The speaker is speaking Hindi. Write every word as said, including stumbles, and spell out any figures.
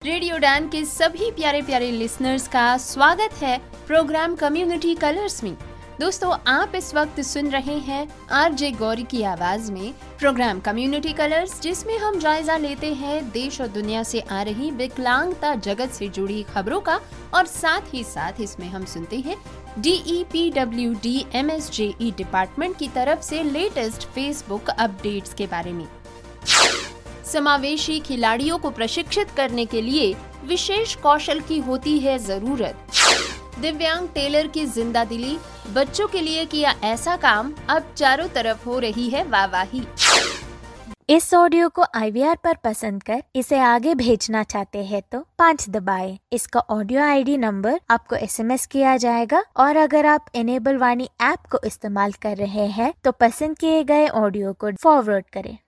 रेडियो डैन के सभी प्यारे प्यारे लिसनर्स का स्वागत है प्रोग्राम कम्युनिटी कलर्स में। दोस्तों, आप इस वक्त सुन रहे हैं आरजे गौरी की आवाज में प्रोग्राम कम्युनिटी कलर्स, जिसमें हम जायजा लेते हैं देश और दुनिया से आ रही विकलांगता जगत से जुड़ी खबरों का, और साथ ही साथ इसमें हम सुनते हैं D E P W D M S J E department की तरफ से लेटेस्ट फेसबुक अपडेट्स के बारे में। समावेशी खिलाड़ियों को प्रशिक्षित करने के लिए विशेष कौशल की होती है जरूरत। दिव्यांग टेलर की जिंदा दिली, बच्चों के लिए किया ऐसा काम, अब चारों तरफ हो रही है वाहवाही। इस ऑडियो को आई वी आर पर पसंद कर इसे आगे भेजना चाहते हैं तो पाँच दबाएं। इसका ऑडियो आई डी नंबर आपको एस एम एस किया जाएगा, और अगर आप एनेबल वाणी ऐप को इस्तेमाल कर रहे हैं तो पसंद किए गए ऑडियो को फॉरवर्ड करें।